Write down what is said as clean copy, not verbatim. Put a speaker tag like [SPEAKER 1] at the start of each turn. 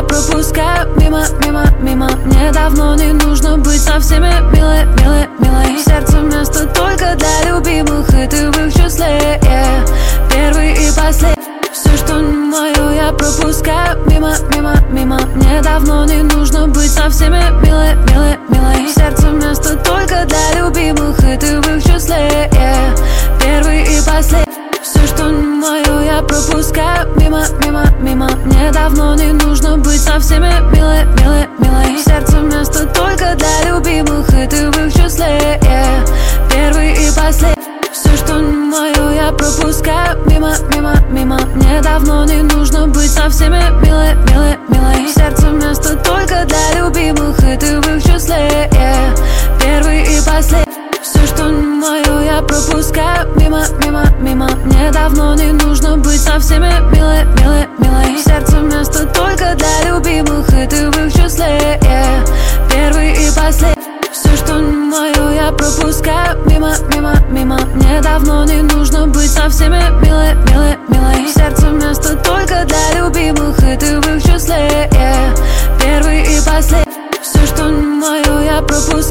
[SPEAKER 1] пропускаю мимо, мимо, мимо. Мне давно не нужно быть со всеми милой, милой, милой. В сердце место только для любимых, и ты в их числе, первый и последний. Все, что не мое, я пропускаю мимо, мимо, мимо. Мне давно не нужно быть со всеми милой, милой, милой. В сердце место только для любимых, и ты в их числе, первый и последний. Все, что не мое, я пропускаю мимо, мимо, мимо. Мне давно не нужно быть со всеми милой, милой, милой. В сердце место только для любимых, и ты в их числе, первый и последний. Все, что не мое, я пропускаю мимо, мимо, мимо. Мне давно не нужно быть со всеми милой, милой, милой. В сердце место только для любимых, и ты в их числе, первый и последний. Все, что не мое, я пропускаю мимо, мимо, мимо. Мне давно не нужно быть со всеми милой, милой, милой. В сердце место только для любимых, и ты в их числе, первый и последний. Все, что не мое, я пропускаю мимо, мимо, мимо. Мне давно не нужно быть со всеми милой, милой, милой. В сердце место только для любимых, и